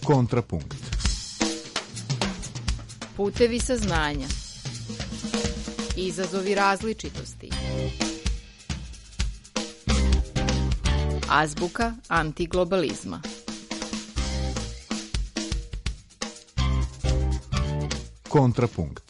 Kontrapunkt. Putevi saznanja. Izazovi različitosti. Azbuka antiglobalizma. Kontrapunkt.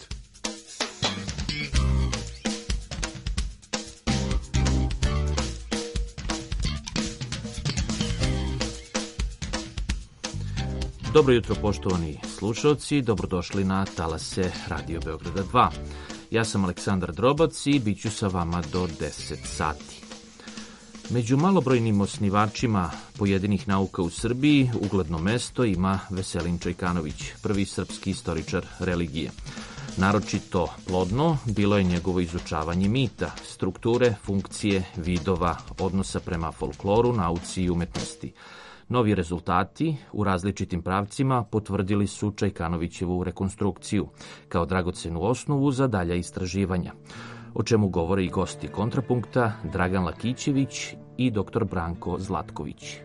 Dobro jutro, poštovani slušalci, dobrodošli na talase Radio Beograda 2. Ja sam Aleksandar Drobac i bit ću sa vama do 10 sati. Među malobrojnim osnivačima pojedinih nauka u Srbiji ugledno mesto ima Veselin Čajkanović, prvi srpski istoričar religije. Naročito plodno bilo je njegovo izučavanje mita, strukture, funkcije, vidova, odnosa prema folkloru, nauci i umetnosti. Novi rezultati u različitim pravcima potvrdili su Čajkanovićevu rekonstrukciju kao dragocenu osnovu za dalja istraživanja, o čemu govore i gosti Kontrapunkta Dragan Lakićević i dr. Branko Zlatković.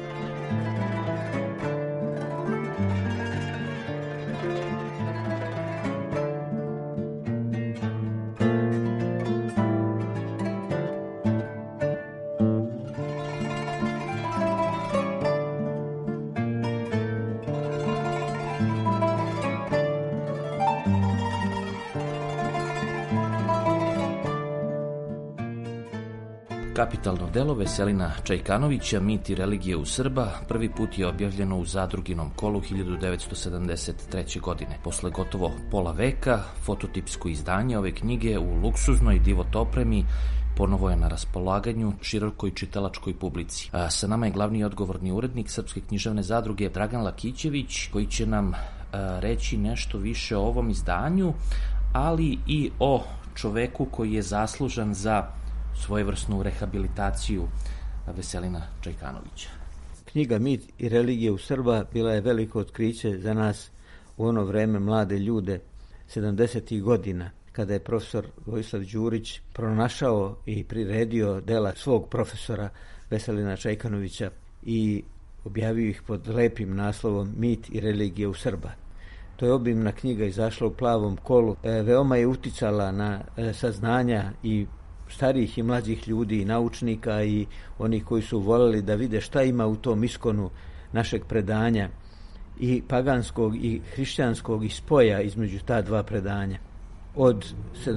Kapitalno delo Veselina Čajkanovića, Mit i religije u Srba, prvi put je objavljeno u Zadruginom kolu 1973. godine. Posle gotovo pola veka, fototipsko izdanje ove knjige u luksuznoj divot opremi ponovo je na raspolaganju širokoj čitalačkoj publici. Sa nama je glavni i odgovorni urednik Srpske književne zadruge Dragan Lakićević, koji će nam reći nešto više o ovom izdanju, ali i o čoveku koji je zaslužan za svojevrsnu rehabilitaciju Veselina Čajkanovića. Knjiga Mit i religije u Srba bila je veliko otkriće za nas u ono vreme, mlade ljude 70. godina, kada je profesor Vojislav Đurić pronašao i priredio dela svog profesora Veselina Čajkanovića i objavio ih pod lepim naslovom Mit i religije u Srba. To je obimna knjiga, izašla u plavom kolu. Veoma je uticala na saznanja i starijih i mlađih ljudi, i naučnika i oni koji su voljeli da vide šta ima u tom iskonu našeg predanja i paganskog i hrišćanskog i spoja između ta dva predanja. Od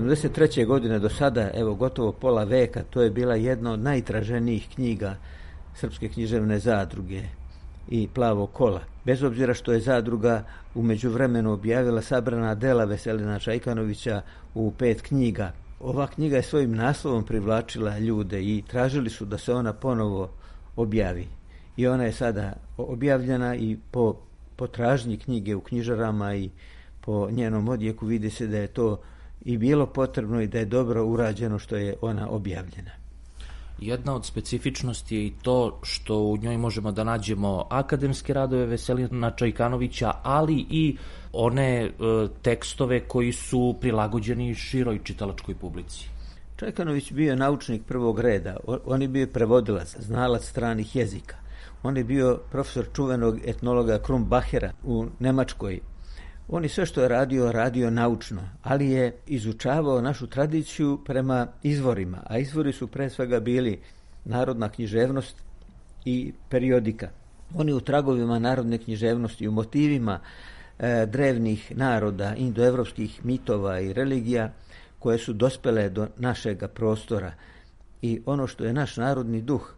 73. godine do sada, evo gotovo pola veka, to je bila jedna od najtraženijih knjiga Srpske književne zadruge i plavog kola. Bez obzira što je zadruga u međuvremenu objavila sabrana dela Veselina Čajkanovića u 5 knjiga, ova knjiga je svojim naslovom privlačila ljude i tražili su da se ona ponovo objavi. I ona je sada objavljena i po tražnji knjige u knjižarama i po njenom odjeku vidi se da je to i bilo potrebno i da je dobro urađeno što je ona objavljena. Jedna od specifičnosti je i to što u njoj možemo da nađemo akademske radove Veselina Čajkanovića, ali i one tekstove koji su prilagođeni široj čitalačkoj publici. Čajkanović bio naučnik prvog reda, on je bio prevodilac, znalac stranih jezika. On je bio profesor čuvenog etnologa Krumbachera u Nemačkoj. On je sve što je radio naučno, ali je izučavao našu tradiciju prema izvorima, a izvori su pre svega bili narodna književnost i periodika. On je u tragovima narodne književnosti, u motivima drevnih naroda, indoevropskih mitova i religija koje su dospele do našega prostora. I ono što je naš narodni duh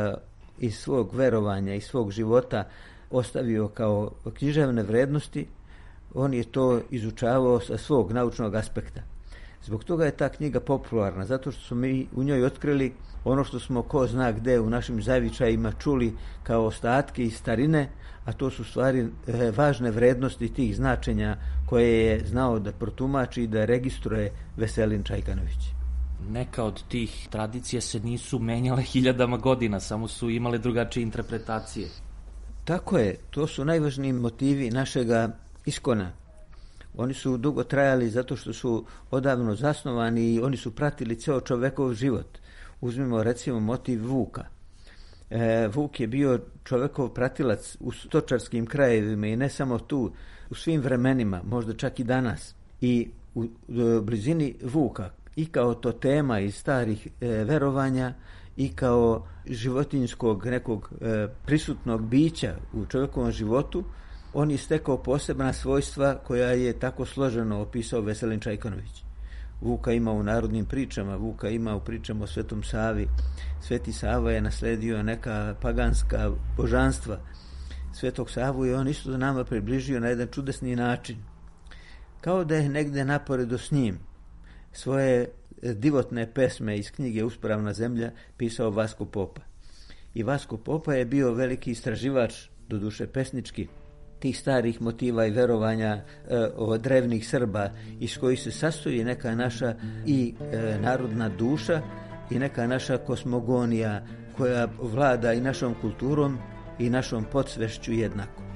iz svog verovanja i svog života ostavio kao književne vrednosti, on je to izučavao sa svog naučnog aspekta. Zbog toga je ta knjiga popularna, zato što smo mi u njoj otkrili ono što smo ko zna gde u našim zavičajima čuli kao ostatke iz starine, a to su stvari važne vrednosti tih značenja koje je znao da protumači i da registruje Veselin Čajkanović. Neka od tih tradicija se nisu menjale hiljadama godina, samo su imale drugačije interpretacije. Tako je, to su najvažniji motivi našega iskona. Oni su dugo trajali zato što su odavno zasnovani i oni su pratili ceo čovekov život. Uzmimo recimo motiv vuka. Vuk je bio čovekov pratilac u stočarskim krajevima i ne samo tu, u svim vremenima, možda čak i danas. I u blizini Vuka i kao totema iz starih verovanja i kao životinjskog nekog prisutnog bića u čovjekovom životu, on je stekao posebna svojstva koja je tako složeno opisao Veselin Čajkanović. Vuka ima u narodnim pričama, Vuka ima u pričama o Svetom Savi. Sveti Sava je nasledio neka paganska božanstva Svetog Savu i on isto nama približio na jedan čudesni način. Kao da je negde naporedo s njim svoje divotne pesme iz knjige Uspravna zemlja pisao Vasko Popa. I Vasko Popa je bio veliki istraživač, doduše pesnički, tih starih motiva i verovanja drevnih Srba, iz kojih se sastoji neka naša i narodna duša i neka naša kosmogonija koja vlada i našom kulturom i našom podsvešću jednako.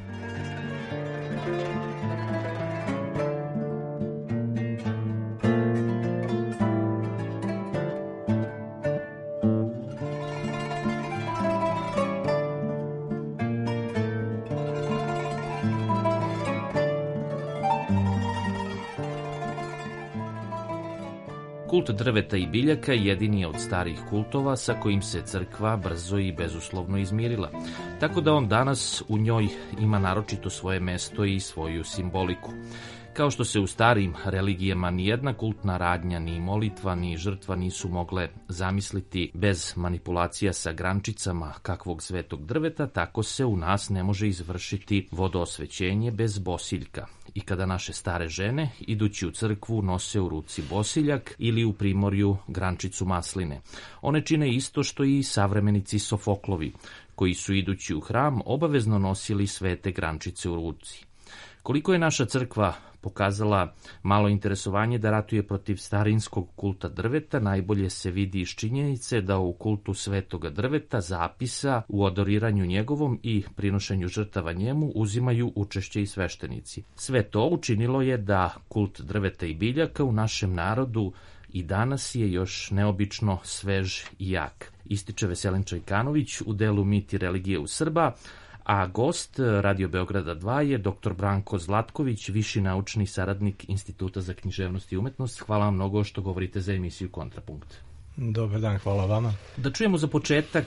Kult drveta i biljaka jedini je od starih kultova sa kojim se crkva brzo i bezuslovno izmirila, tako da on danas u njoj ima naročito svoje mesto i svoju simboliku. Kao što se u starim religijama nijedna kultna radnja, ni molitva, ni žrtva nisu mogle zamisliti bez manipulacija sa grančicama kakvog svetog drveta, tako se u nas ne može izvršiti vodoosvećenje bez bosiljka. I kada naše stare žene, idući u crkvu, nose u ruci bosiljak ili u primorju grančicu masline. One čine isto što i savremenici Sofoklovi, koji su idući u hram obavezno nosili svete grančice u ruci. Koliko je naša crkva pokazala malo interesovanje da ratuje protiv starinskog kulta drveta, najbolje se vidi iz činjenice da u kultu svetoga drveta, zapisa u adoriranju njegovom i prinošenju žrtava njemu uzimaju učešće i sveštenici. Sve to učinilo je da kult drveta i biljaka u našem narodu i danas je još neobično svež i jak. Ističe Veselin Čajkanović u delu Mit i religije u Srba, a gost Radio Beograda 2 je dr. Branko Zlatković, viši naučni saradnik Instituta za književnost i umetnost. Hvala vam mnogo što govorite za emisiju Kontrapunkt. Dobar dan, hvala vama. Da čujemo za početak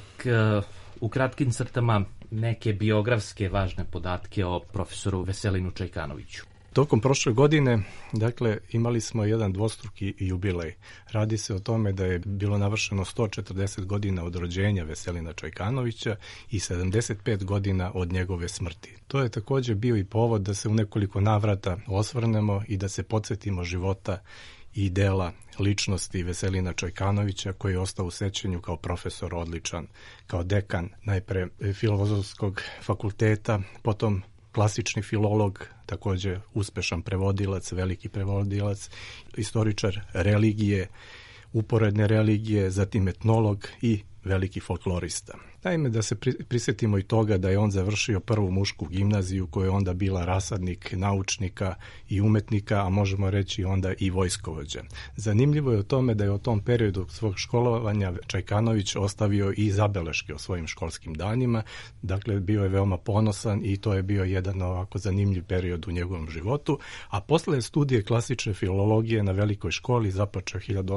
u kratkim crtama neke biografske važne podatke o profesoru Veselinu Čajkanoviću. Tokom prošle godine, dakle, imali smo jedan dvostruki jubilej. Radi se o tome da je bilo navršeno 140 godina od rođenja Veselina Čajkanovića i 75 godina od njegove smrti. To je također bio i povod da se u nekoliko navrata osvrnemo i da se podsjetimo života i dela ličnosti Veselina Čajkanovića, koji je ostao u sećanju kao profesor odličan, kao dekan najpre Filozofskog fakulteta, potom klasični filolog, također uspešan prevodilac, veliki prevodilac, istoričar religije, uporedne religije, zatim etnolog i veliki folklorista. Naime, da se prisjetimo i toga da je on završio prvu mušku gimnaziju koja je onda bila rasadnik naučnika i umetnika, a možemo reći onda i vojskovođa. Zanimljivo je o tome da je u tom periodu svog školovanja Čajkanović ostavio i zabeleške o svojim školskim danima, dakle bio je veoma ponosan i to je bio jedan ovako zanimljiv period u njegovom životu, a posle studije klasične filologije na velikoj školi započeo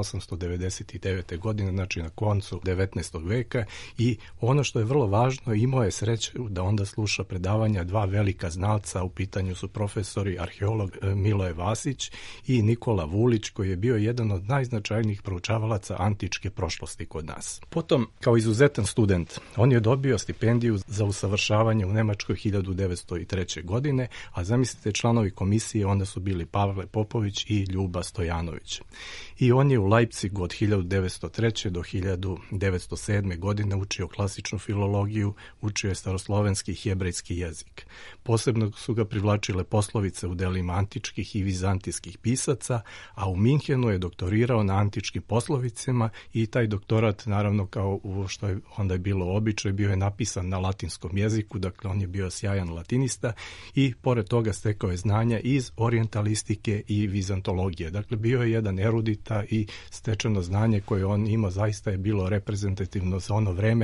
1899. godine, znači na koncu 19. veka, i ono što je vrlo važno, imao je sreću da onda sluša predavanja dva velika znalca, u pitanju su profesori, arheolog Miloje Vasić i Nikola Vulić, koji je bio jedan od najznačajnijih proučavalaca antičke prošlosti kod nas. Potom, kao izuzetan student, on je dobio stipendiju za usavršavanje u Nemačkoj 1903. godine, a zamislite, članovi komisije onda su bili Pavle Popović i Ljuba Stojanović. I on je u Leipzigu od 1903. do 1907. godine učio klasičnu filologiju, učio je staroslovenski i hebrejski jezik. Posebno su ga privlačile poslovice u delima antičkih i vizantijskih pisaca, a u Minhenu je doktorirao na antičkim poslovicama i taj doktorat, naravno, kao što je onda bilo običaj, bio je napisan na latinskom jeziku, dakle on je bio sjajan latinista i pored toga stekao je znanja iz orijentalistike i vizantologije. Dakle, bio je jedan erudita i stečeno znanje koje on imao zaista je bilo reprezentativno za ono vreme, ne samo u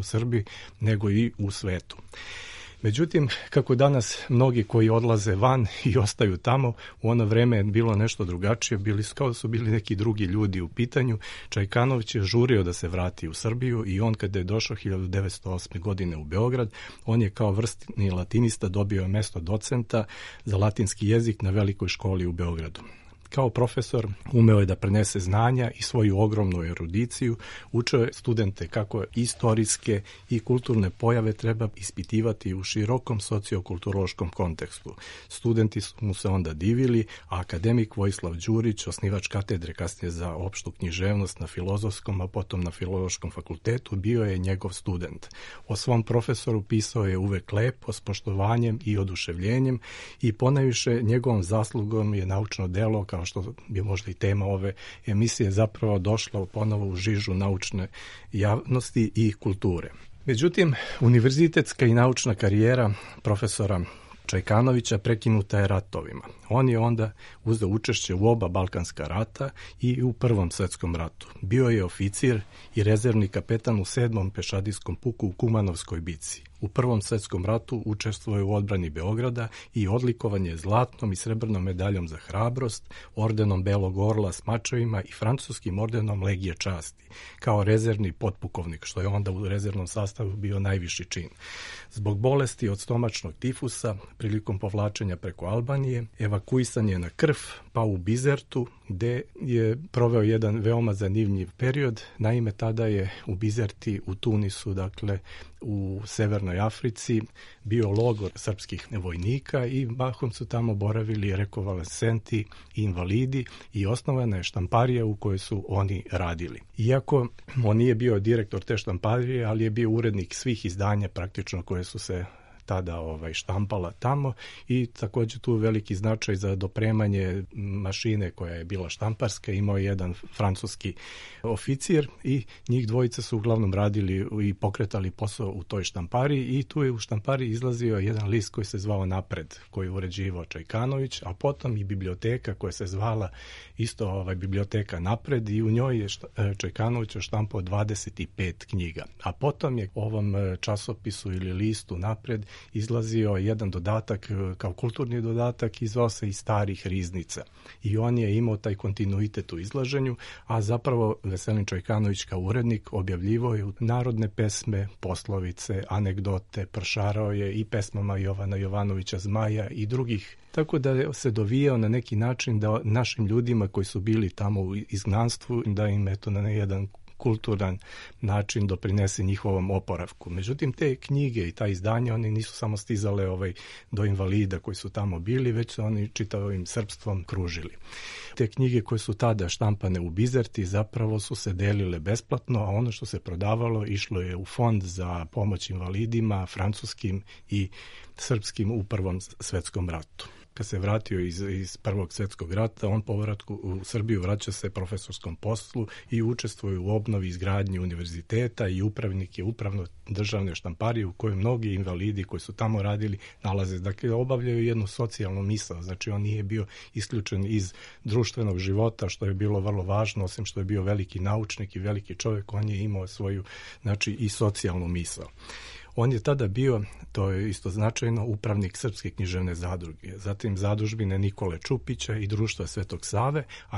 Srbiji, nego i u svetu. Međutim, kako danas mnogi koji odlaze van i ostaju tamo, u ono vreme je bilo nešto drugačije, kao da su bili neki drugi ljudi u pitanju. Čajkanović je žurio da se vrati u Srbiju i on kada je došao 1908. godine u Beograd, on je kao vrstni latinista dobio mesto docenta za latinski jezik na velikoj školi u Beogradu. Kao profesor umeo je da prenese znanja i svoju ogromnu erudiciju, učio je studente kako istorijske i kulturne pojave treba ispitivati u širokom sociokulturološkom kontekstu. Studenti su mu se onda divili, a akademik Vojislav Đurić, osnivač katedre kasnije za opštu književnost na Filozofskom, a potom na Filološkom fakultetu, bio je njegov student. O svom profesoru pisao je uvek lepo, s poštovanjem i oduševljenjem i ponajviše njegovom zaslugom je naučno delo, kao što bi možda i tema ove emisije, zapravo došla ponovo u žižu naučne javnosti i kulture. Međutim, univerzitetska i naučna karijera profesora Čajkanovića prekinuta je ratovima. On je onda uzeo učešće u oba Balkanska rata i u Prvom svetskom ratu. Bio je oficir i rezervni kapetan u 7. pešadijskom puku u Kumanovskoj bici. U Prvom svetskom ratu učestvuje u odbrani Beograda i odlikovan je zlatnom i srebrnom medaljom za hrabrost, ordenom Belog orla s mačevima i francuskim ordenom Legije časti, kao rezervni potpukovnik, što je onda u rezervnom sastavu bio najviši čin. Zbog bolesti od stomačnog tifusa, prilikom povlačenja preko Albanije, evakuisan je na Krf, pa u Bizertu, gde je proveo jedan veoma zanimljiv period. Naime, tada je u Bizerti, u Tunisu, dakle u Severnoj Africi, bio logor srpskih vojnika i mahom su tamo boravili rekonvalescenti i invalidi i osnovana je štamparija u kojoj su oni radili. Iako on nije bio direktor te štamparije, ali je bio urednik svih izdanja praktično koje su se tada štampala tamo i također tu veliki značaj za dopremanje mašine koja je bila štamparska, imao je jedan francuski oficir i njih dvojica su uglavnom radili i pokretali posao u toj štampariji i tu je u štampariji izlazio jedan list koji se zvao Napred, koji je uređivao Čajkanović, a potom i biblioteka koja se zvala isto biblioteka Napred i u njoj je Čajkanović štampao 25 knjiga. A potom je ovom časopisu ili listu Napred izlazio jedan dodatak kao kulturni dodatak i zvao se i Starih riznica. I on je imao taj kontinuitet u izlaženju, a zapravo Veselin Čajkanović kao urednik objavljivao je narodne pesme, poslovice, anegdote, pršarao je i pesmama Jovana Jovanovića Zmaja i drugih. Tako da se dovijao na neki način da našim ljudima koji su bili tamo u izgnanstvu, da im eto na jedan kulturan način doprinese njihovom oporavku. Međutim, te knjige i ta izdanja, oni nisu samo stizale do invalida koji su tamo bili, već su oni čitavim srpstvom kružili. Te knjige koje su tada štampane u Bizerti zapravo su se delile besplatno, a ono što se prodavalo išlo je u fond za pomoć invalidima, francuskim i srpskim u Prvom svetskom ratu. Kad se vratio iz Prvog svjetskog rata, on povratku u Srbiju vraća se profesorskom poslu i učestvuje u obnovi izgradnji univerziteta i upravnik je upravno državne štamparije u kojoj mnogi invalidi koji su tamo radili nalaze. Dakle, obavljaju jednu socijalnu misao, znači on nije bio isključen iz društvenog života, što je bilo vrlo važno, osim što je bio veliki naučnik i veliki čovjek, on je imao svoju, znači, i socijalnu misao. On je tada bio, to je isto značajno, upravnik Srpske književne zadruge, zatim zadužbine Nikole Čupića i društva Svetog Save, a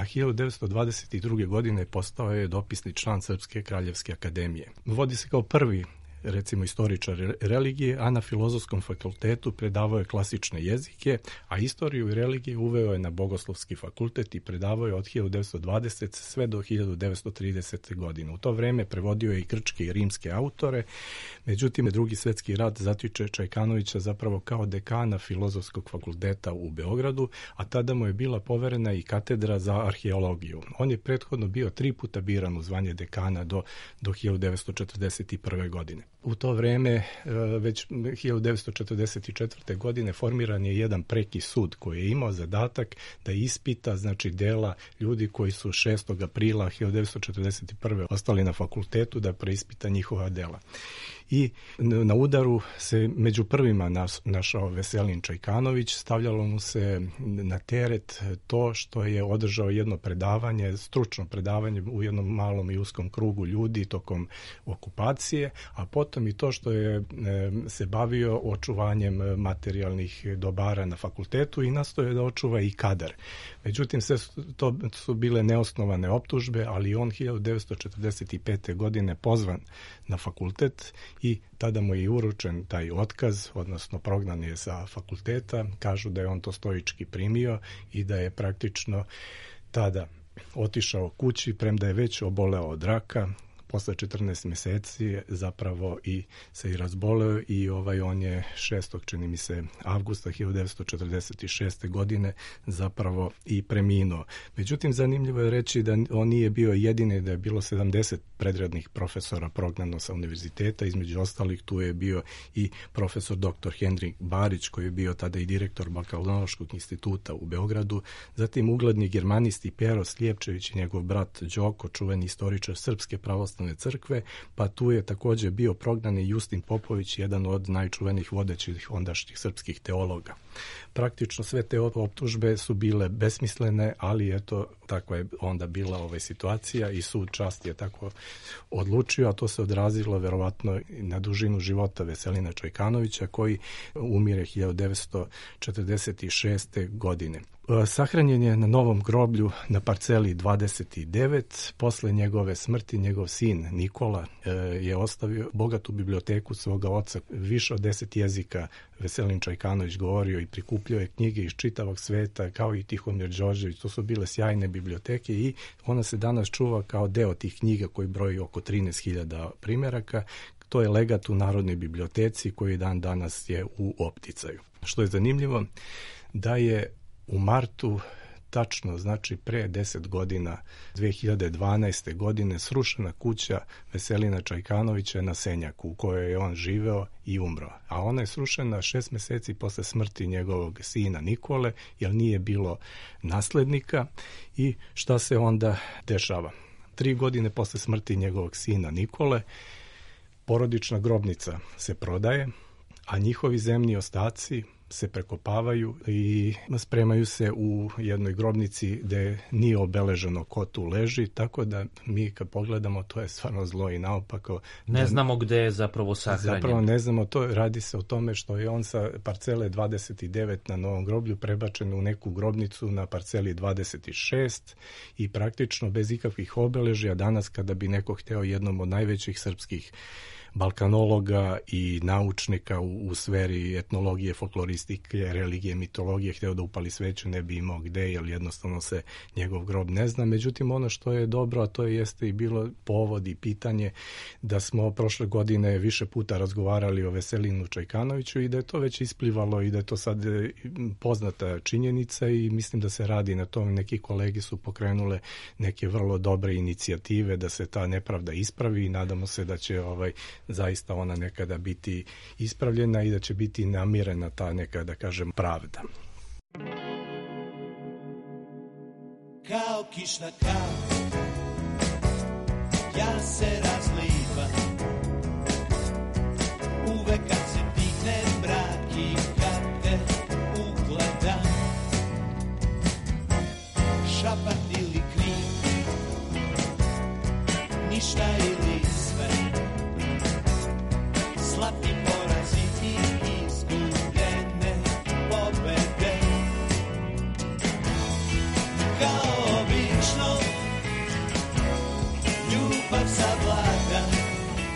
1922. godine postao je dopisni član Srpske kraljevske akademije. Vodi se kao prvi, recimo, istoričar religije, a na Filozofskom fakultetu predavao je klasične jezike, a istoriju i religije uveo je na Bogoslovski fakultet i predavao je od 1920 sve do 1930. godine. U to vreme prevodio je i grčke i rimske autore, međutim, Drugi svjetski rat zatiče Čajkanovića zapravo kao dekana Filozofskog fakulteta u Beogradu, a tada mu je bila poverena i katedra za arheologiju. On je prethodno bio 3 puta biran u zvanje dekana do 1941. godine. U to vreme, već 1944. godine, formiran je jedan preki sud koji je imao zadatak da ispita, znači, dela ljudi koji su 6. aprila 1941. ostali na fakultetu, da preispita njihova dela. i na udaru se među prvima našao Veselin Čajkanović. Stavljalo mu se na teret to što je održao jedno predavanje, stručno predavanje u jednom malom i uskom krugu ljudi tokom okupacije, a potom i to što je se bavio očuvanjem materijalnih dobara na fakultetu i nastoje da očuva i kadar. Međutim, sve to su bile neosnovane optužbe, ali on 1945. godine pozvan na fakultet i tada mu je uručen taj otkaz, odnosno prognan je sa fakulteta. Kažu da je on to stoički primio i da je praktično tada otišao kući, premda je već oboleo od raka. Posle 14 mjeseci zapravo i se i razboleo i on je 6. čini mi se avgusta 1946. godine zapravo i preminuo. Međutim, zanimljivo je reći da on nije bio jedini, da je bilo 70 predradnih profesora prognano sa univerziteta. Između ostalih tu je bio i profesor dr. Henrik Barić, koji je bio tada i direktor Balkanološkog instituta u Beogradu, zatim ugledni germanisti Pero Slijepčević i njegov brat Đoko, čuveni istoričar Srpske pravoslavne crkve, pa tu je također bio prognani Justin Popović, jedan od najčuvenijih vodećih ondašnjih srpskih teologa. Praktično sve te optužbe su bile besmislene, ali eto, takva je onda bila situacija i sud časti je tako odlučio, a to se odrazilo verovatno na dužinu života Veselina Čajkanovića, koji umire 1946. godine. Sahranjen je na novom groblju na parceli 29. Posle njegove smrti njegov sin Nikola je ostavio bogatu biblioteku svoga oca. Više od 10 jezika Veselin Čajkanović govorio i prikupljao je knjige iz čitavog sveta, kao i Tihomir Đorđević. To su bile sjajne biblioteke i ona se danas čuva kao deo tih knjiga koji broji oko 13.000 primjeraka. To je legat u Narodnoj biblioteci koji dan danas je u opticaju. Što je zanimljivo, da je u martu, tačno znači pre 10 godina, 2012. godine, srušena kuća Veselina Čajkanovića na Senjaku u kojoj je on živeo i umro. A ona je srušena 6 mjeseci posle smrti njegovog sina Nikole, jer nije bilo naslednika. I šta se onda dešava? 3 godine posle smrti njegovog sina Nikole, porodična grobnica se prodaje, a njihovi zemni ostaci se prekopavaju i spremaju se u jednoj grobnici gde nije obeleženo ko tu leži, tako da mi kad pogledamo to je stvarno zlo i naopako. Ne znamo gde je zapravo sahranjen. Zapravo ne znamo to, radi se o tome što je on sa parcele 29 na Novom groblju prebačen u neku grobnicu na parceli 26 i praktično bez ikakvih obeležja. Danas kada bi neko hteo jednom od najvećih srpskih balkanologa i naučnika u sferi etnologije, folkloristike, religije, mitologije, hteo da upali sveću, ne bi imao gde, jer jednostavno se njegov grob ne zna. Međutim, ono što je dobro, a to jeste i bilo povod i pitanje da smo prošle godine više puta razgovarali o Veselinu Čajkanoviću i da je to već isplivalo i da je to sad poznata činjenica i mislim da se radi na tom. Neki kolege su pokrenule neke vrlo dobre inicijative da se ta nepravda ispravi i nadamo se da će zaista ona nekada biti ispravljena i da će biti namirena ta neka, da kažem, pravda. Kao kišna kap, ja se razlivam, uvek kad se digne mrak i kad te ugledam, šapat ili krik, ništa ili sve, slatki porazi i izgubljene pobede. Kao obično, ljubav savlada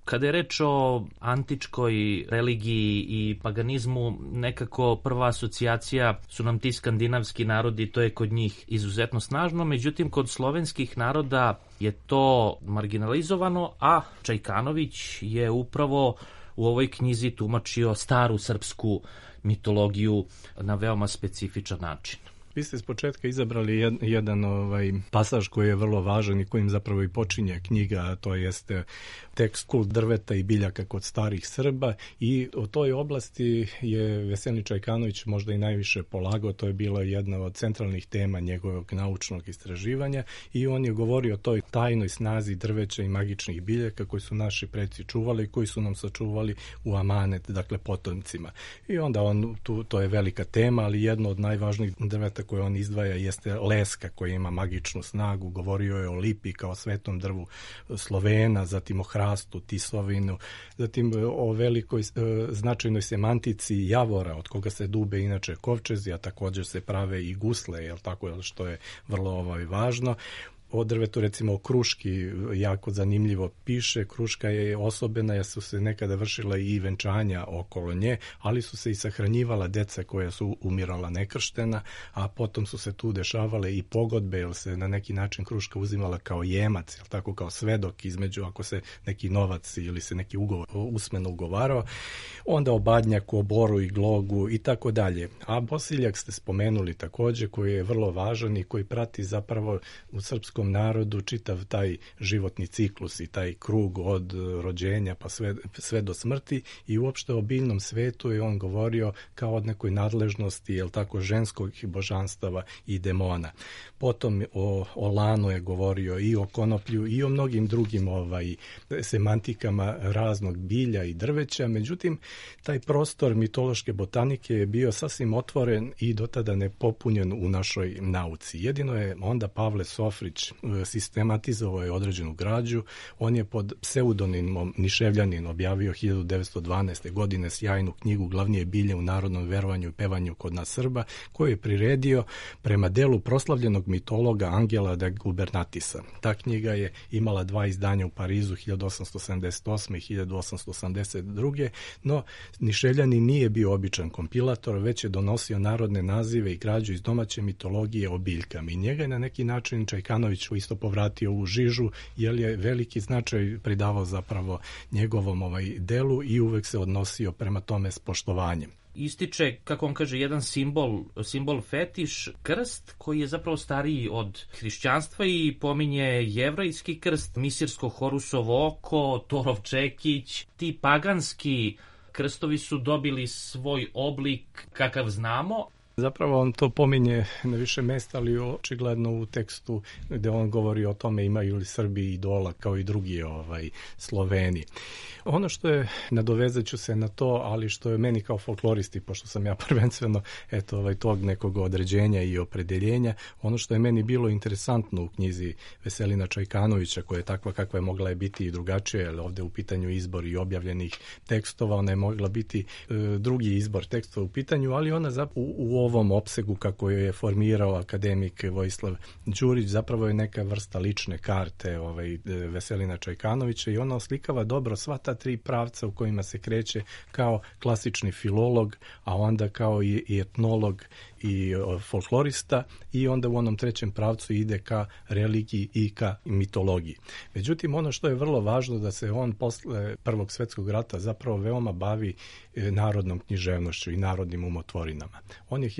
Kada je reč o antičkoj religiji i paganizmu, nekako prva asocijacija su nam ti skandinavski narodi, to je kod njih izuzetno snažno, međutim kod slovenskih naroda je to marginalizovano, a Čajkanović je upravo u ovoj knjizi tumačio staru srpsku mitologiju na veoma specifičan način. Vi ste s početka izabrali jedan pasaž koji je vrlo važan i kojim zapravo i počinje knjiga, a to jeste tekst Kult drveta i biljaka kod starih Srba, i o toj oblasti je Veselin Čajkanović možda i najviše polagao. To je bila jedna od centralnih tema njegovog naučnog istraživanja i on je govorio o toj tajnoj snazi drveća i magičnih biljaka koji su naši preci čuvali i koji su nam sačuvali u amanet, dakle potomcima. I onda to je velika tema, ali jedno od najvažnijih drveta koje on izdvaja jeste leska koja ima magičnu snagu. Govorio je o lipi kao svetom drvu Slovena, zatim o hrastu, tisovinu, zatim o velikoj značajnoj semantici javora, od koga se dube inače kovčezi, a također se prave i gusle, jel tako, što je vrlo važno. O drvetu, recimo o kruški, jako zanimljivo piše. Kruška je osobena jer su se nekada vršila i venčanja okolo nje, ali su se i sahranjivala deca koja su umirala nekrštena, a potom su se tu dešavale i pogodbe, jer se na neki način kruška uzimala kao jemac, jel tako, kao svedok između ako se neki novac ili se neki ugovor usmeno ugovarao. Onda o badnjaku, o boru i glogu i tako dalje. A bosiljak ste spomenuli također, koji je vrlo važan i koji prati zapravo u srpskom narodu čitav taj životni ciklus i taj krug od rođenja pa sve do smrti, i uopšte o biljnom svetu je on govorio kao od nekoj nadležnosti, jel tako, ženskog božanstava i demona. Potom o lanu je govorio i o konoplju i o mnogim drugim semantikama raznog bilja i drveća. Međutim, taj prostor mitološke botanike je bio sasvim otvoren i dotada nepopunjen u našoj nauci. Jedino je onda Pavle Sofrić sistematizovao je određenu građu. On je pod pseudonimom Niševljanin objavio 1912. godine sjajnu knjigu Glavnije bilje u narodnom verovanju i pevanju kod nas Srba, koju je priredio prema delu proslavljenog mitologa Angela de Gubernatisa. Ta knjiga je imala 2 izdanja u Parizu 1878. i 1882. No, Niševljanin nije bio običan kompilator, već je donosio narodne nazive i građu iz domaće mitologije o biljkama. I njega je na neki način Čajkanović isto povratio u žižu, jer je veliki značaj pridavao zapravo njegovom delu i uvek se odnosio prema tome s poštovanjem. Ističe, kako on kaže, jedan simbol fetiš, krst koji je zapravo stariji od hrišćanstva i pominje jevrejski krst, misirsko Horusovo oko, Torov čekić. Ti paganski krstovi su dobili svoj oblik kakav znamo. Zapravo on to pominje na više mesta, ali očigledno u tekstu gde on govori o tome imaju li Srbi idola kao i drugi Sloveni. Ono što je, nadovezat ću se na to, ali što je meni kao folkloristi, pošto sam ja prvenstveno tog nekog određenja i opredeljenja, ono što je meni bilo interesantno u knjizi Veselina Čajkanovića, koja je takva kakva je mogla je biti i drugačija, jer ovde u pitanju izbor i objavljenih tekstova, ona je mogla biti drugi izbor tekstova u pitanju, ali ona u ovom opsegu kako je formirao akademik Vojislav Đurić zapravo je neka vrsta lične karte Veselina Čajkanovića, i ona oslikava dobro sva ta 3 pravca u kojima se kreće kao klasični filolog, a onda kao i etnolog i folklorista, i onda u onom 3. pravcu ide ka religiji i ka mitologiji. Međutim, ono što je vrlo važno da se on posle Prvog svjetskog rata zapravo veoma bavi narodnom književnošću i narodnim umotvorinama. On je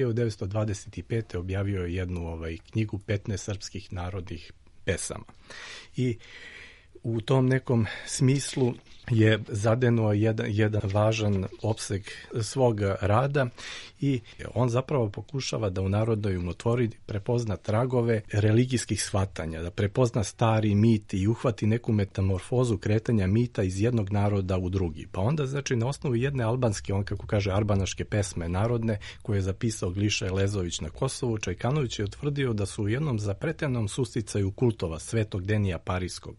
1925. objavio jednu knjigu 15 srpskih narodnih pesama. I u tom nekom smislu je zadenuo jedan važan opseg svog rada, i on zapravo pokušava da u narodnoj umotvorini prepozna tragove religijskih shvatanja, da prepozna stari mit i uhvati neku metamorfozu kretanja mita iz jednog naroda u drugi. Pa onda, znači, na osnovu jedne albanske, on kako kaže, arbanaške pesme narodne, koje je zapisao Gliša Elezović na Kosovu, Čajkanović je utvrdio da su u jednom zapletenom susticaju kultova Svetog Denija Parijskog, Svetog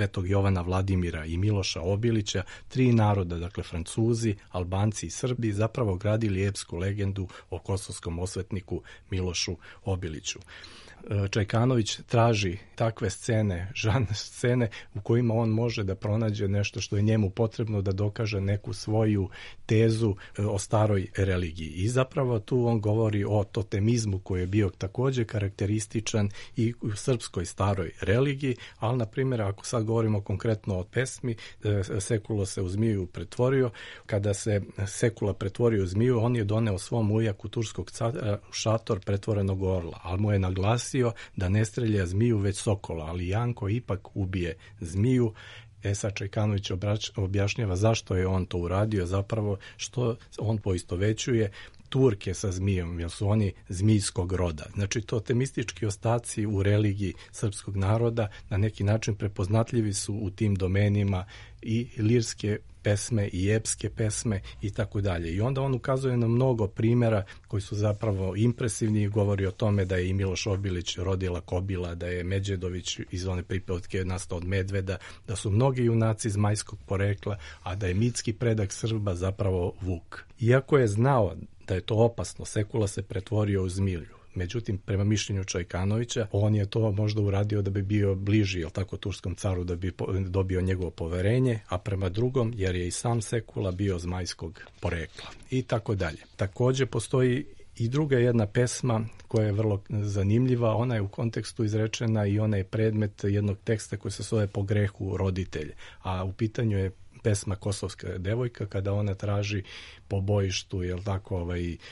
Svetog Jovana Vladimira i Miloša Obilića, 3 naroda, dakle Francuzi, Albanci i Srbi, zapravo gradili epsku legendu o kosovskom osvetniku Milošu Obiliću. Čajkanović traži takve scene, žanr scene u kojima on može da pronađe nešto što je njemu potrebno da dokaže neku svoju tezu o staroj religiji. I zapravo tu on govori o totemizmu koji je bio takođe karakterističan i u srpskoj staroj religiji, ali na primjer ako sad govorimo konkretno o pesmi, Sekulo se u zmiju pretvorio. Kada se Sekula pretvorio u zmiju, on je doneo svom ujaku turskog cara šator pretvorenog orla, ali mu je naglasio da ne strelja zmiju već sokola, ali Janko ipak ubije zmiju. Sad Čajkanović objašnjava zašto je on to uradio, zapravo što on poistovećuje Turke sa zmijom, jer su oni zmijskog roda. Znači, totemistički ostaci u religiji srpskog naroda na neki način prepoznatljivi su u tim domenima i lirske pesme i epske pesme i tako dalje. I onda on ukazuje na mnogo primjera koji su zapravo impresivni i govori o tome da je i Miloš Obilić rodila Kobila, da je Međedović iz one pripevatke nastao od medveda, da su mnogi junaci zmajskog porekla, a da je mitski predak Srba zapravo Vuk. Iako je znao da je to opasno, Sekula se pretvorio u zmiju. Međutim, prema mišljenju Čajkanovića, on je to možda uradio da bi bio bliži, jel tako, turskom caru, da bi dobio njegovo poverenje, a prema drugom, jer je i sam Sekula bio zmajskog porekla i tako dalje. Takođe, postoji i druga jedna pesma koja je vrlo zanimljiva, ona je u kontekstu izrečena i ona je predmet jednog teksta koji se zove Po grehu roditelj, a u pitanju je pesma Kosovska devojka, kada ona traži po bojištu, jel tako,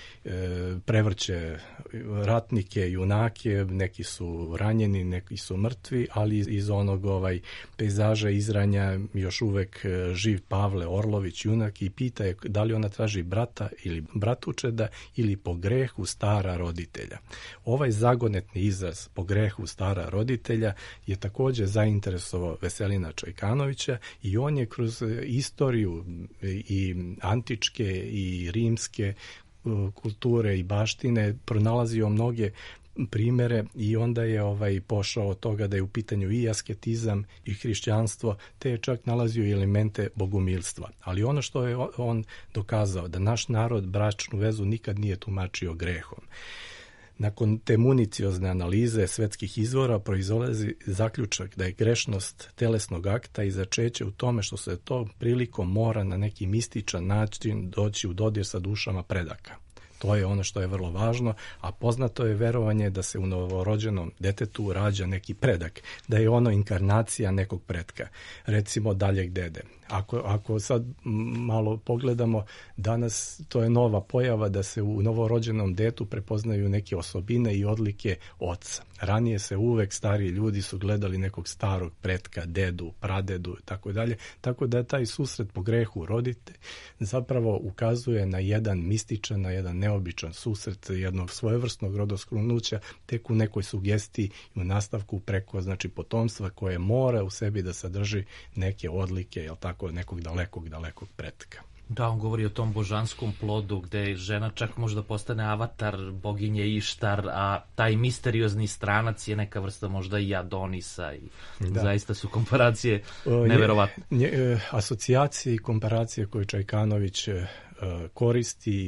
prevrće ratnike, junake, neki su ranjeni, neki su mrtvi, ali iz onog pejzaža izranja još uvek živ Pavle Orlović, junak, i pita je da li ona traži brata ili bratučeda ili po grehu stara roditelja. Ovaj zagonetni izraz po grehu stara roditelja je takođe zainteresovao Veselina Čajkanovića i on je kroz istoriju i antičke i rimske kulture i baštine pronalazio mnoge primere i onda je pošao od toga da je u pitanju i asketizam i hrišćanstvo, te je čak nalazio i elemente bogumilstva. Ali ono što je on dokazao, da naš narod bračnu vezu nikad nije tumačio grehom. Nakon te municiozne analize svetskih izvora proizlazi zaključak da je grešnost telesnog akta i začeće u tome što se to prilikom mora na neki mističan način doći u dodir sa dušama predaka. To je ono što je vrlo važno, a poznato je verovanje da se u novorođenom detetu rađa neki predak, da je ono inkarnacija nekog pretka, recimo daljeg dede. Ako sad malo pogledamo, danas to je nova pojava da se u novorođenom detu prepoznaju neke osobine i odlike oca. Ranije se uvek stariji ljudi su gledali nekog starog pretka, dedu, pradedu i tako dalje, tako da taj susret po grehu roditelj zapravo ukazuje na jedan mističan, na jedan neobičan susret jednog svojevrsnog rodoskronuća, tek u nekoj sugestiji i u nastavku preko, znači, potomstva koje mora u sebi da sadrži neke odlike, jel tako, nekog dalekog pretka. Da, on govori o tom božanskom plodu gde žena čak može da postane avatar boginje Ištar, a taj misteriozni stranac je neka vrsta možda i Adonisa i zaista su komparacije neverovatne. Asocijacije i komparacije koje Čajkanović koristi i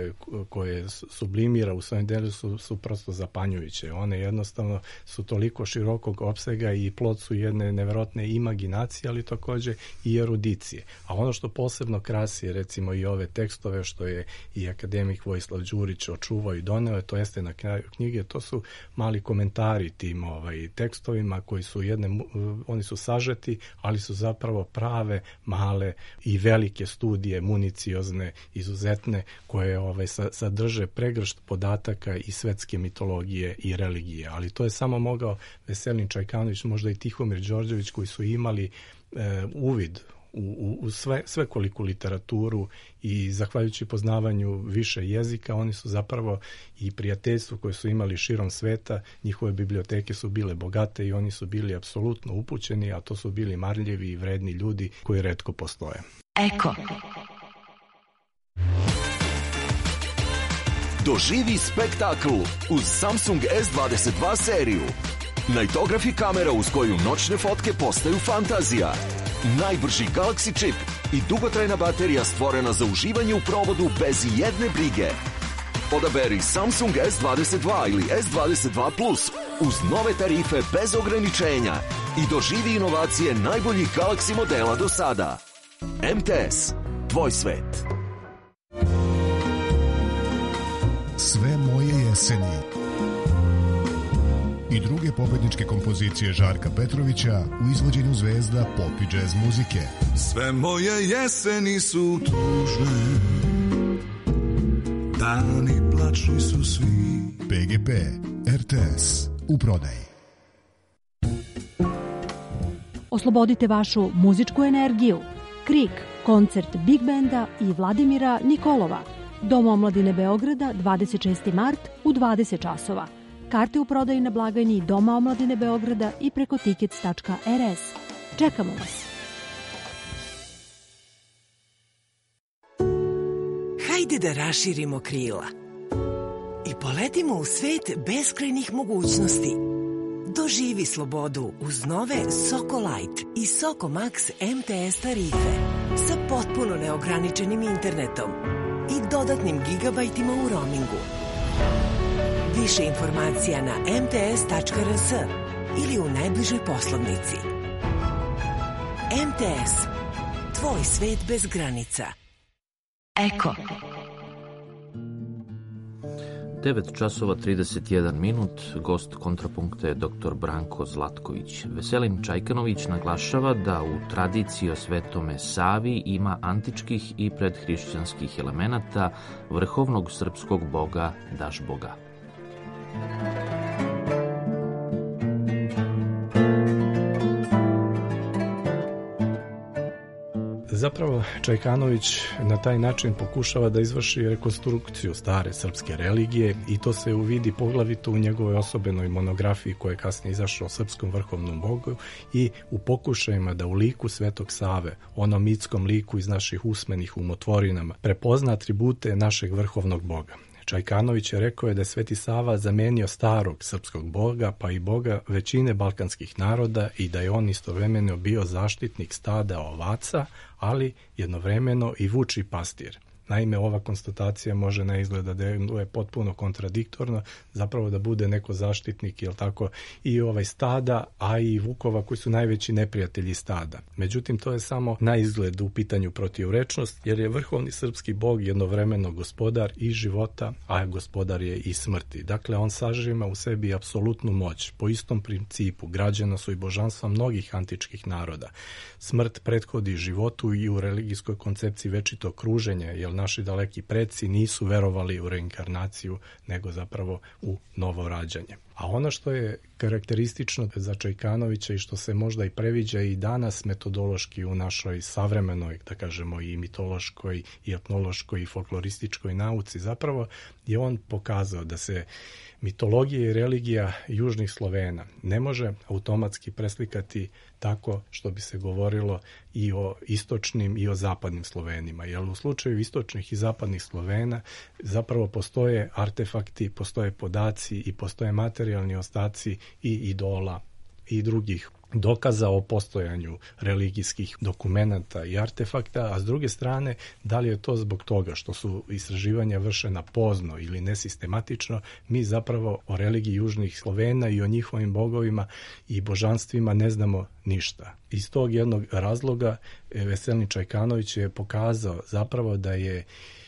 koje sublimira u svojim delu su prosto zapanjujuće. One jednostavno su toliko širokog opsega i plod su jedne neverovatne imaginacije, ali takođe i erudicije. A ono što posebno krasi, recimo, i ove tekstove što je i akademik Vojislav Đurić očuvao i doneo, to jeste na kraju knjige, to su mali komentari tim tekstovima koji su oni su sažeti, ali su zapravo prave, male i velike studije, municiozne, izuzetne, koje sadrže pregršt podataka i svetske mitologije i religije. Ali to je samo mogao Veselin Čajkanović, možda i Tihomir Đorđević, koji su imali uvid u svekoliku literaturu i zahvaljujući poznavanju više jezika, oni su zapravo i prijateljstvo koje su imali širom sveta, njihove biblioteke su bile bogate i oni su bili apsolutno upućeni, a to su bili marljivi i vredni ljudi koji retko postoje. Eko. Doživi spektakl uz Samsung S22 seriju. Nightography kamera uz koju noćne fotke postaju fantazija. Najbrži Galaxy čip i dugotrajna baterija stvorena za uživanje u provodu bez ijedne brige. Odaberi Samsung S22 ili S22 Plus uz nove tarife bez ograničenja i doživi inovacije najboljih Galaxy modela do sada. MTS, tvoj svet. Sve moje jeseni i druge pobedničke kompozicije Žarka Petrovića u izvođenju zvezda pop i džez muzike. Sve moje jeseni su tužne, dani plačni su svi. PGP, RTS, u prodaji. Oslobodite vašu muzičku energiju. Krik, koncert Big Benda i Vladimira Nikolova. Dom omladine Beograda, 26. mart u 20 časova. Karte u prodaju na blagajni Doma omladine Beograda i preko tickets.rs. Čekamo vas. Hajde da raširimo krila i poletimo u svet beskrajnih mogućnosti. Doživi slobodu uz nove Soko Light i Soko Max MTS tarife sa potpuno neograničenim internetom i dodatnim gigabajtima u roamingu. Više informacija na mts.rs ili u najbližoj poslovnici. MTS. Tvoj svet bez granica. Eko. 9 časova 31 minut, gost kontrapunkta je dr. Branko Zlatković. Veselin Čajkanović naglašava da u tradiciji o Svetome Savi ima antičkih i predhrišćanskih elemenata vrhovnog srpskog boga Dašboga. Zapravo Čajkanović na taj način pokušava da izvrši rekonstrukciju stare srpske religije i to se uvidi poglavito u njegovoj osobenoj monografiji koja je kasnije izašla o srpskom vrhovnom bogu i u pokušajima da u liku Svetog Save, onom mitskom liku iz naših usmenih umotvorinama, prepozna atribute našeg vrhovnog boga. Čajkanović je rekao da je Sveti Sava zamenio starog srpskog boga, pa i boga većine balkanskih naroda i da je on istovremeno bio zaštitnik stada ovaca, ali jednovremeno i vuči pastir. Naime, ova konstatacija može na izgleda da je potpuno kontradiktorno, zapravo da bude neko zaštitnik, jel tako, i stada, a i vukova koji su najveći neprijatelji stada. Međutim, to je samo na izgled u pitanju protivrečnost, jer je vrhovni srpski bog jednovremeno gospodar i života, a gospodar je i smrti. Dakle, on sažima u sebi apsolutnu moć. Po istom principu građana su i božanstva mnogih antičkih naroda. Smrt prethodi životu i u religijskoj koncepciji večito kruženja, jer naši daleki preci nisu verovali u reinkarnaciju, nego zapravo u novo rađanje. A ono što je karakteristično za Čajkanovića i što se možda i previđa i danas metodološki u našoj savremenoj, da kažemo, i mitološkoj, i etnološkoj, i folklorističkoj nauci, zapravo je on pokazao da se mitologija i religija južnih Slovena ne može automatski preslikati tako što bi se govorilo i o istočnim i o zapadnim Slovenima. Jer u slučaju istočnih i zapadnih Slovena zapravo postoje artefakti, postoje podaci i postoje materijalni ostaci i idola i drugih dokaza o postojanju religijskih dokumenata i artefakta, a s druge strane, da li je to zbog toga što su istraživanja vršena pozno ili nesistematično, mi zapravo o religiji južnih Slovena i o njihovim bogovima i božanstvima ne znamo ništa. Iz tog jednog razloga Veselin Čajkanović je pokazao zapravo da je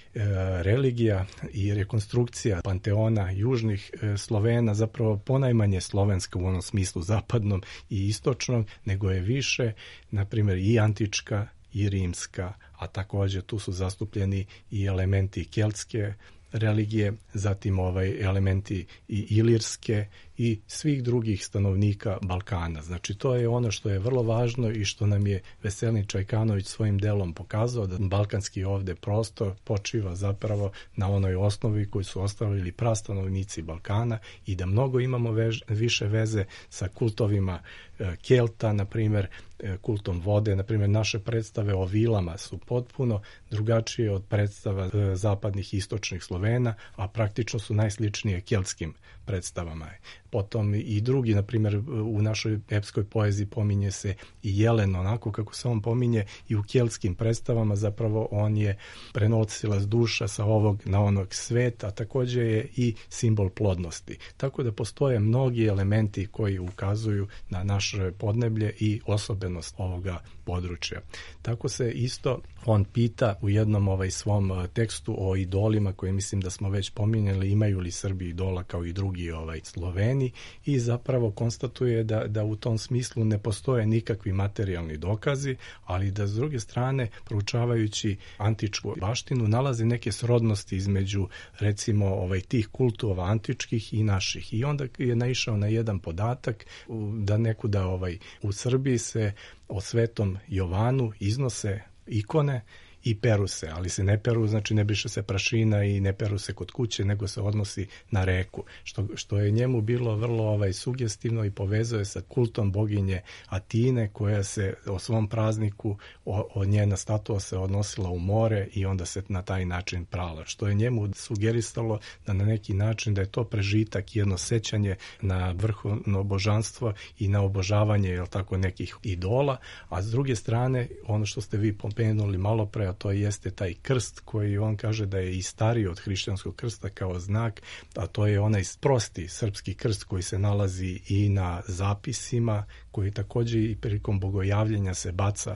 religija i rekonstrukcija panteona južnih Slovena zapravo ponajmanje slovenska u onom smislu zapadnom i istočnom, nego je više, na primjer, i antička i rimska, a također tu su zastupljeni i elementi keltske religije, zatim elementi i ilirske i svih drugih stanovnika Balkana. Znači, to je ono što je vrlo važno i što nam je Veselin Čajkanović svojim delom pokazao, da balkanski ovde prostor počiva zapravo na onoj osnovi koju su ostavili prastanovnici Balkana i da mnogo imamo više veze sa kultovima Kelta, na primjer, kultom vode. Na primjer, naše predstave o vilama su potpuno drugačije od predstava zapadnih i istočnih Slovena, a praktično su najsličnije keltskim predstavama. Potom i drugi, na primjer, u našoj epskoj poeziji pominje se i Jelen, onako kako se on pominje i u keltskim predstavama, zapravo on je prenosilac duša sa ovog na onog sveta, a također je i simbol plodnosti. Tako da postoje mnogi elementi koji ukazuju na naše podneblje i osobenost ovoga područja. Tako se isto on pita u jednom svom tekstu o idolima koje mislim da smo već pominjali, imaju li Srbi idola kao i drugi Sloveni, i zapravo konstatuje da u tom smislu ne postoje nikakvi materijalni dokazi, ali da s druge strane, proučavajući antičku baštinu, nalazi neke srodnosti između recimo tih kultova antičkih i naših. I onda je naišao na jedan podatak da nekuda u Srbiji se o Svetom Jovanu iznose ikone i peru se, ali se ne peru, znači ne briše se prašina i ne peru se kod kuće, nego se odnosi na reku, što je njemu bilo vrlo sugestivno i povezuje sa kultom boginje Atine, koja se o svom prazniku, njena statua se odnosila u more i onda se na taj način prala, što je njemu sugerisalo da na neki način da je to prežitak, jedno sećanje na vrhovno božanstvo i na obožavanje nekih idola, a s druge strane, ono što ste vi pomenuli malo pre, a to jeste taj krst koji on kaže da je i stariji od hrišćanskog krsta kao znak, a to je onaj prosti srpski krst koji se nalazi i na zapisima, koji također i prilikom bogojavljenja se baca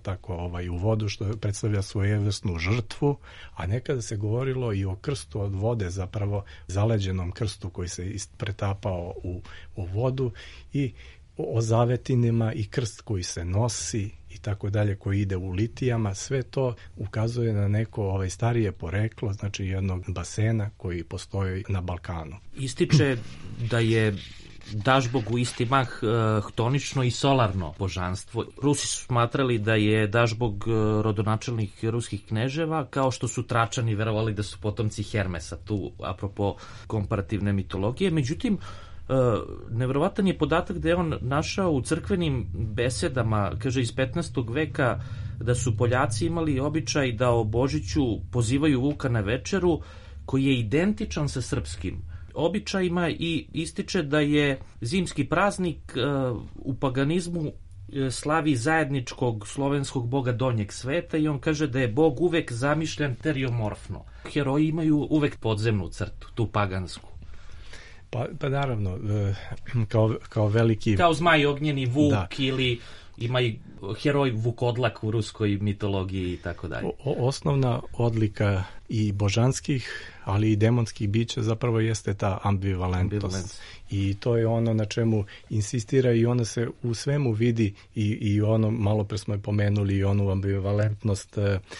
u vodu, što predstavlja svojevrsnu žrtvu, a nekada se govorilo i o krstu od vode, zapravo zaleđenom krstu koji se pretapao u vodu, i o zavetinima i krst koji se nosi i tako dalje, koji ide u litijama. Sve to ukazuje na neko starije poreklo, znači jednog basena koji postoji na Balkanu. Ističe da je Dažbog u isti mah htonično i solarno božanstvo. Rusi su smatrali da je Dažbog rodonačelnik ruskih kneževa, kao što su Tračani verovali da su potomci Hermesa, tu apropo komparativne mitologije. Međutim, nevjerovatan je podatak da je on našao u crkvenim besedama, kaže iz 15. veka, da su Poljaci imali običaj da o Božiću pozivaju Vuka na večeru, koji je identičan sa srpskim običajima, i ističe da je zimski praznik u paganizmu slavi zajedničkog slovenskog boga donjeg sveta, i on kaže da je bog uvek zamišljen teriomorfno. Heroji imaju uvek podzemnu crtu, tu pagansku. Pa naravno, kao veliki... Kao zmaj ognjeni Vuk, da. Ili ima i heroj Vukodlak u ruskoj mitologiji i tako dalje. Osnovna odlika i božanskih, ali i demonskih bića zapravo jeste ta ambivalentnost. I to je ono na čemu insistira, i ona se u svemu vidi, i ono, malo pre smo je pomenuli, i onu ambivalentnost,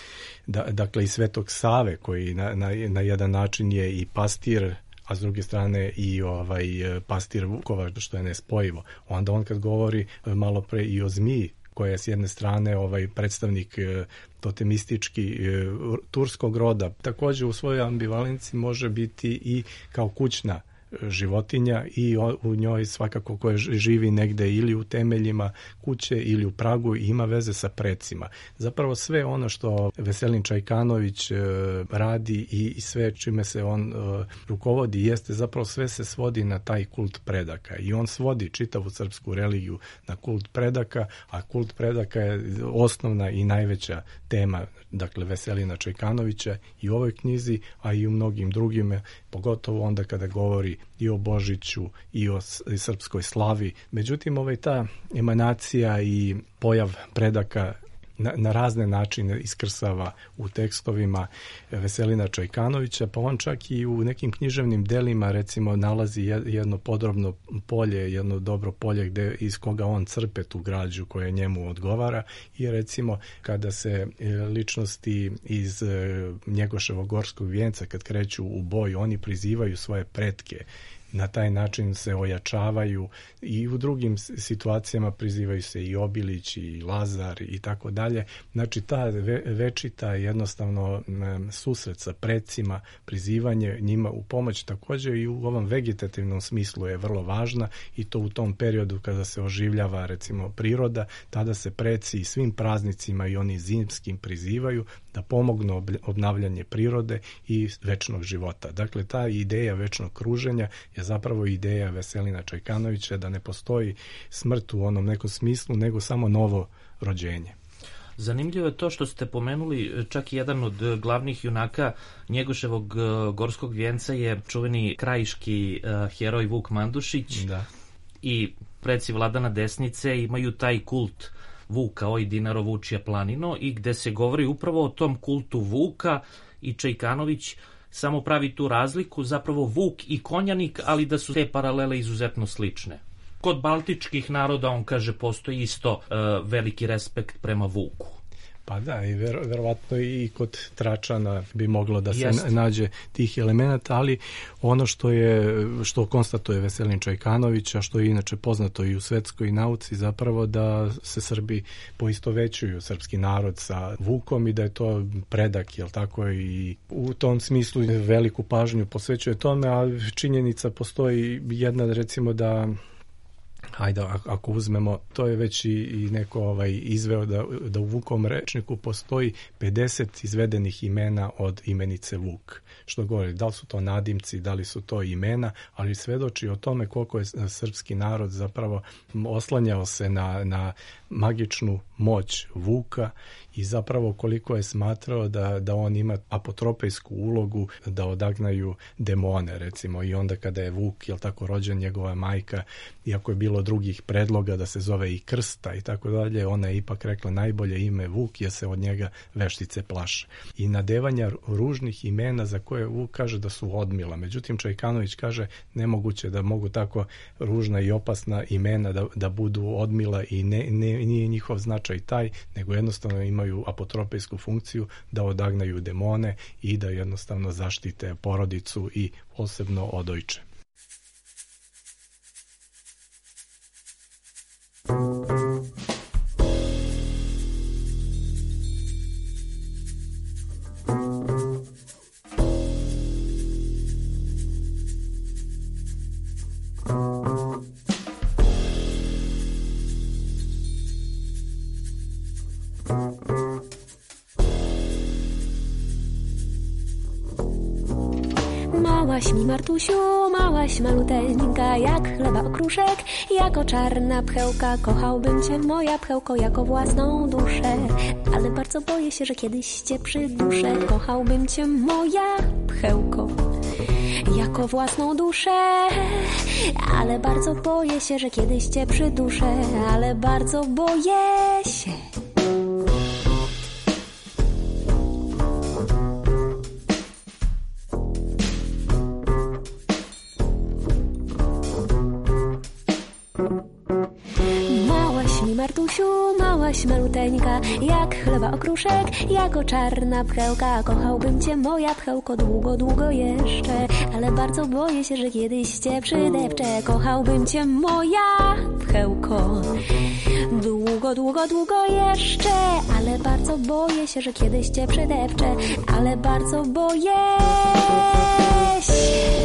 dakle i Svetog Save, koji na jedan način je i pastir, a s druge strane i pastir Vukova, što je nespojivo. Onda on kad govori malo pre i o zmiji, koja je s jedne strane predstavnik totemistički turskog roda, također u svojoj ambivalenciji može biti i kao kućna životinja, i u njoj svakako koja živi negde ili u temeljima kuće ili u pragu i ima veze sa precima. Zapravo sve ono što Veselin Čajkanović radi i sve čime se on rukovodi jeste zapravo sve se svodi na taj kult predaka, i on svodi čitavu srpsku religiju na kult predaka, a kult predaka je osnovna i najveća tema, dakle, Veselina Čajkanovića i u ovoj knjizi, a i u mnogim drugim, pogotovo onda kada govori i o Božiću i o srpskoj slavi. Međutim, ta emanacija i pojav predaka na razne načine iskrsava u tekstovima Veselina Čajkanovića, pa on čak i u nekim književnim delima recimo nalazi jedno podrobno polje, jedno dobro polje iz koga on crpe tu građu koja njemu odgovara, i recimo kada se ličnosti iz Njegoševog gorskog vijenca kad kreću u boj, oni prizivaju svoje pretke. Na taj način se ojačavaju, i u drugim situacijama prizivaju se i Obilić i Lazar i tako dalje. Znači ta večita jednostavno susret sa precima, prizivanje njima u pomoć također i u ovom vegetativnom smislu je vrlo važna, i to u tom periodu kada se oživljava recimo priroda, tada se preci i svim praznicima i oni zimskim prizivaju da pomognu obnavljanje prirode i večnog života. Dakle, ta ideja večnog kruženja je zapravo ideja Veselina Čajkanovića da ne postoji smrt u onom nekom smislu, nego samo novo rođenje. Zanimljivo je to što ste pomenuli, čak i jedan od glavnih junaka Njegoševog gorskog vijenca je čuveni krajiški heroj Vuk Mandušić. Da. I preci Vladana Desnice imaju taj kult Vuka, oj Dinaro Vučija planino, i gde se govori upravo o tom kultu Vuka, i Čajkanović samo pravi tu razliku, zapravo Vuk i konjanik, ali da su te paralele izuzetno slične. Kod baltičkih naroda, on kaže, postoji isto veliki respekt prema Vuku. Pa da, i verovatno i kod Tračana bi moglo da se nađe tih elemenata, ali ono što konstatuje Veselin Čajkanović, a što je inače poznato i u svetskoj nauci, zapravo da se Srbi poistovećuju, srpski narod, sa Vukom i da je to predak, jel tako, i u tom smislu veliku pažnju posvećuje tome, a činjenica postoji jedna, recimo da hajde, ako uzmemo, to je već i neko izveo da u Vukovom rečniku postoji 50 izvedenih imena od imenice Vuk. Što govori, da li su to nadimci, da li su to imena, ali svedoči o tome koliko je srpski narod zapravo oslanjao se na magičnu moć Vuka i zapravo koliko je smatrao da on ima apotropejsku ulogu da odagnaju demone, recimo, i onda kada je Vuk, jel tako, rođen, njegova majka, iako je bilo drugih predloga da se zove i Krsta i tako dalje, ona je ipak rekla najbolje ime Vuk, jer se od njega veštice plaše. I nadevanja ružnih imena za koje Vuk kaže da su odmila. Međutim, Čajkanović kaže nemoguće da mogu tako ružna i opasna imena da budu odmila i nije njihov značaj taj, nego jednostavno imaju apotropejsku funkciju da odagnaju demone i da jednostavno zaštite porodicu i posebno odojče. Małaś mi, Martusiu, małaś maluteńka, jak chleba okruszek, jako czarna pchełka. Kochałbym cię, moja pchełko, jako własną duszę, ale bardzo boję się, że kiedyś cię przyduszę. Kochałbym cię, moja pchełko, jako własną duszę, ale bardzo boję się, że kiedyś cię przyduszę, ale bardzo boję się. Martusiu, małaś maluteńka, jak chleba okruszek, jako czarna pchełka. Kochałbym cię, moja pchełko, długo, długo jeszcze, ale bardzo boję się, że kiedyś cię przydepczę. Kochałbym cię, moja pchełko, długo, długo, długo jeszcze, ale bardzo boję się, że kiedyś cię przydepczę, ale bardzo boję się.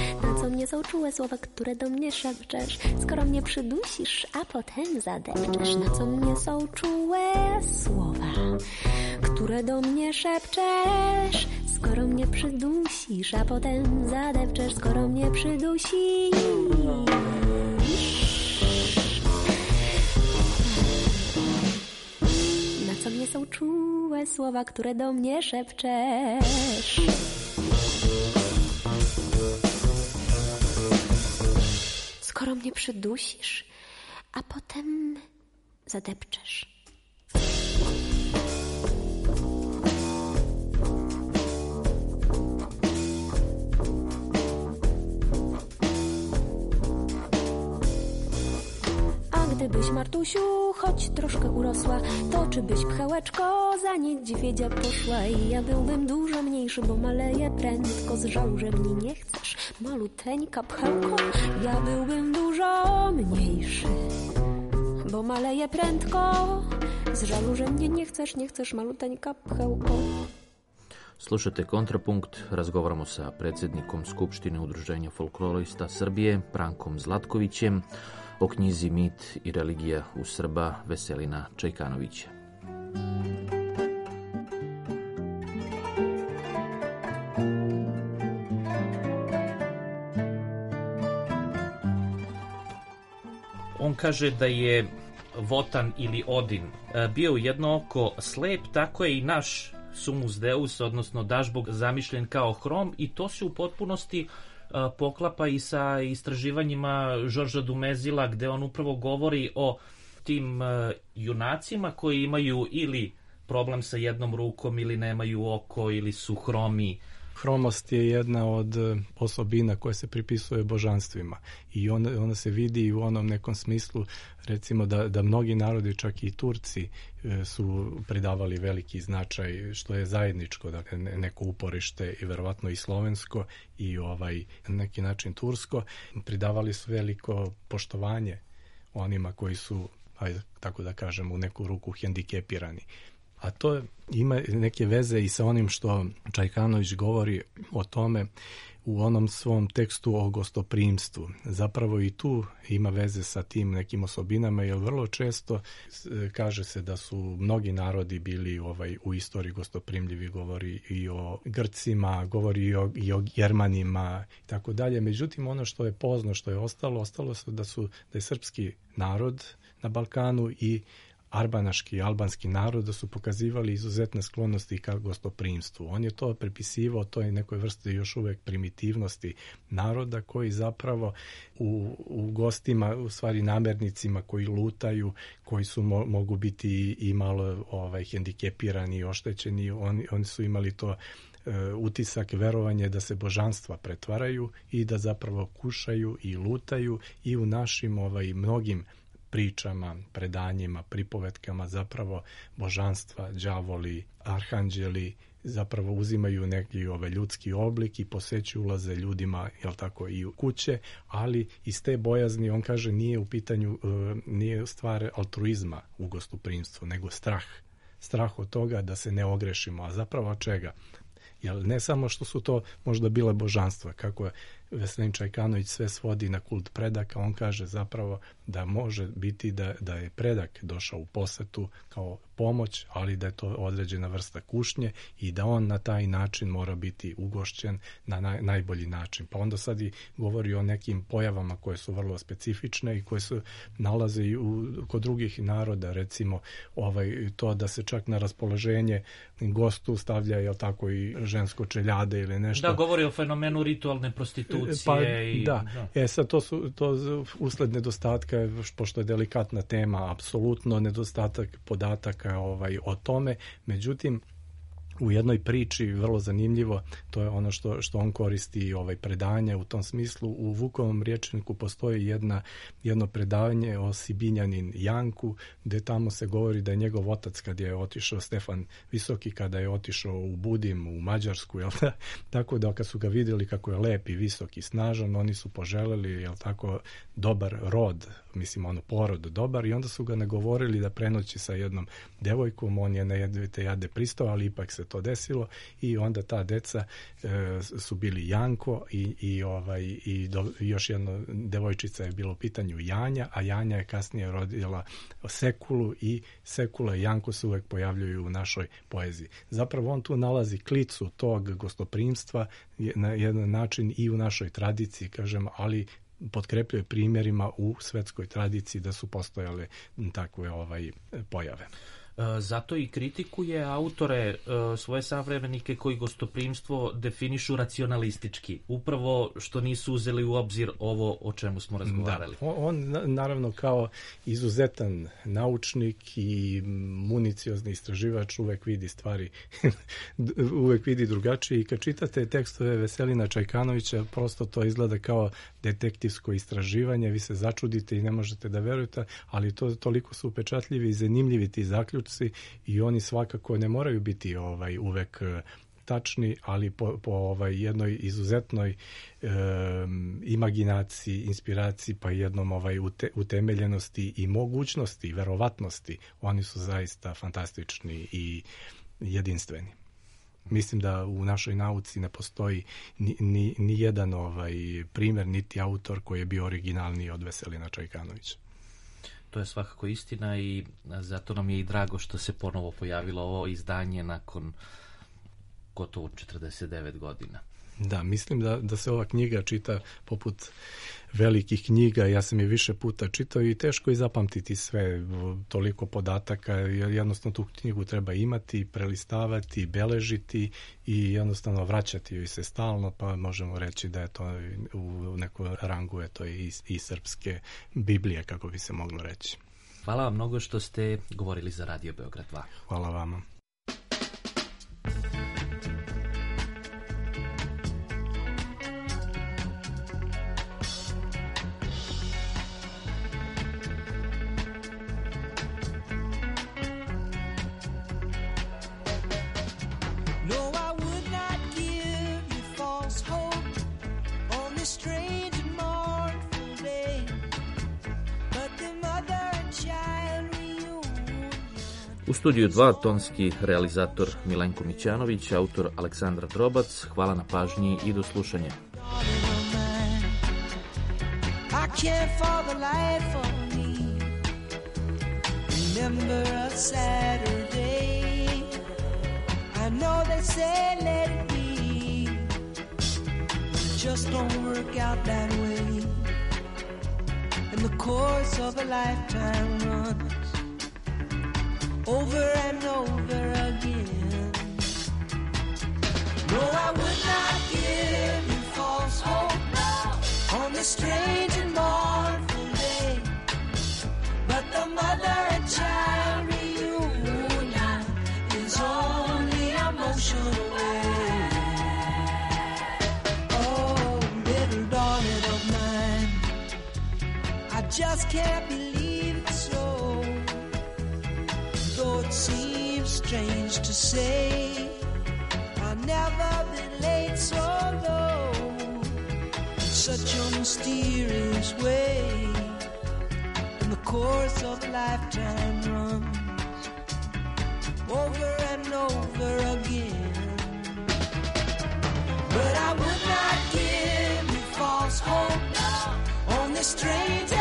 Na co mnie są czułe słowa, które do mnie szepczesz, skoro mnie przydusisz, a potem zadepczesz. Na co mnie są czułe słowa, które do mnie szepczesz, skoro mnie przydusisz, a potem zadepczesz, skoro mnie przydusisz. Na co mnie są czułe słowa, które do mnie szepczesz. Skoro mnie przydusisz, a potem zadepczesz. Gdybyś, Martusiu, choć troszkę urosła, to czy byś, pchełeczko, za niedźwiedzia poszła? I ja byłbym dużo mniejszy, bo maleję prędko. Z żalu, że mnie nie chcesz, maluteńka pchełko. Ja byłbym dużo mniejszy, bo maleję prędko. Z żalu, że mnie nie chcesz, maluteńka pchełko. Slušate Kontrapunkt, razgovaramo sa predsjednikom Skupštine Udruženja folklorista Srbije, Brankom Zlatkovićem, o knjizi Mit i religija u Srba Veselina Čajkanovića. On kaže da je Votan ili Odin bio jedno oko slep, tako je i naš Sumus Deus, odnosno Dažbog, zamišljen kao hrom, i to se u potpunosti poklapa i sa istraživanjima Žorža Dumezila, gde on upravo govori o tim junacima koji imaju ili problem sa jednom rukom, ili nemaju oko, ili su hromi. Hromost je jedna od osobina koje se pripisuje božanstvima i ona se vidi u onom nekom smislu, recimo da mnogi narodi, čak i Turci, su pridavali veliki značaj, što je zajedničko, dakle neko uporište i verovatno i slovensko i na neki način tursko, pridavali su veliko poštovanje onima koji su, ajde tako da kažem, u neku ruku hendikepirani. A to ima neke veze i sa onim što Čajkanović govori o tome u onom svom tekstu o gostoprimstvu. Zapravo i tu ima veze sa tim nekim osobinama, jer vrlo često kaže se da su mnogi narodi bili u istoriji gostoprimljivi, govori i o Grcima, govori i o Germanima i tako dalje. Međutim, ono što je pozno, što je ostalo se da je srpski narod na Balkanu i albanski narod da su pokazivali izuzetne sklonosti ka gostoprimstvu. On je to prepisivao toj nekoj vrsti još uvek primitivnosti naroda koji zapravo u gostima, u stvari namernicima koji lutaju, koji su mogu biti i malo hendikepirani i oštećeni, oni su imali to utisak, verovanje da se božanstva pretvaraju i da zapravo kušaju i lutaju i u našim mnogim pričama, predanjima, pripovetkama zapravo božanstva, đavoli, arhanđeli zapravo uzimaju neki ljudski oblik i poseću, ulaze ljudima, jel tako, i u kuće, ali iz te bojazni, on kaže, nije u pitanju, nije stvar altruizma u gostoprimstvu, nego strah. Strah od toga da se ne ogrešimo, a zapravo od čega? Jer ne samo što su to možda bile božanstva, kako je Veselin Čajkanović sve svodi na kult predaka, on kaže zapravo da može biti da je predak došao u posetu kao pomoć, ali da je to određena vrsta kušnje i da on na taj način mora biti ugošćen na najbolji način. Pa onda sad i govori o nekim pojavama koje su vrlo specifične i koje se nalaze i kod drugih naroda, recimo to da se čak na raspoloženje gostu stavlja, jel tako, i žensko čeljade ili nešto. Da, govori o fenomenu ritualne prostitucije. Sad to usled nedostatka, pošto je delikatna tema, apsolutno nedostatak podataka o tome, međutim u jednoj priči, vrlo zanimljivo, to je ono što on koristi predanje u tom smislu. U Vukovom rječniku postoji jedno predavanje o Sibinjanin Janku, gde tamo se govori da je njegov otac, kad je otišao, Stefan Visoki, kada je otišao u Budim, u Mađarsku, jel da? Tako da kad su ga vidjeli kako je lep i visok i snažan, oni su poželeli, jel tako, dobar rod, mislim, porod dobar, i onda su ga nagovorili da prenoći sa jednom devojkom. On je na jedvite jade pristao, ali ipak se to desilo i onda ta deca su bili Janko i još jedna devojčica je bilo u pitanju Janja, a Janja je kasnije rodila Sekulu i Sekula i Janko se uvek pojavljuju u našoj poeziji. Zapravo on tu nalazi klicu tog gostoprimstva na jedan način i u našoj tradiciji, kažem, ali potkrepljuje primjerima u svetskoj tradiciji da su postojale takve pojave. Zato i kritikuje autore svoje savremenike koji gostoprimstvo definišu racionalistički, upravo što nisu uzeli u obzir ovo o čemu smo razgovarali. Da, on naravno kao izuzetan naučnik i municiozni istraživač uvek vidi stvari, uvek vidi drugačije i kad čitate tekstove Veselina Čajkanovića prosto to izgleda kao detektivsko istraživanje, vi se začudite i ne možete da verujete, ali toliko su upečatljivi i zanimljivi ti zaključci i oni svakako ne moraju biti uvek tačni, ali po jednoj izuzetnoj imaginaciji, inspiraciji, pa jednom utemeljenosti i mogućnosti, verovatnosti, oni su zaista fantastični i jedinstveni. Mislim da u našoj nauci ne postoji ni jedan primjer, niti autor koji je bio originalniji od Veselina Čajkanovića. To je svakako istina i zato nam je i drago što se ponovo pojavilo ovo izdanje nakon gotovo 49 godina. Da, mislim da se ova knjiga čita poput velikih knjiga, ja sam je više puta čitao i teško je zapamtiti sve, toliko podataka, jednostavno tu knjigu treba imati, prelistavati, beležiti i jednostavno vraćati joj se stalno, pa možemo reći da je to u nekom rangu i srpske Biblije, kako bi se moglo reći. Hvala vam mnogo što ste govorili za Radio Beograd 2. Hvala vama. U studiju 2 tonski realizator Milenko Mićanović, autor Aleksandar Drobac. Hvala na pažnji i do slušanja. Over and over again. No, I would not give you false hope on this strange and mournful day. But the mother and child reunion is only a motion away. Oh, little daughter of mine, I just can't believe it so. Though it seems strange to say, I've never been laid so low in such a mysterious way. And the course of a lifetime runs over and over again. But I would not give you false hope on this strange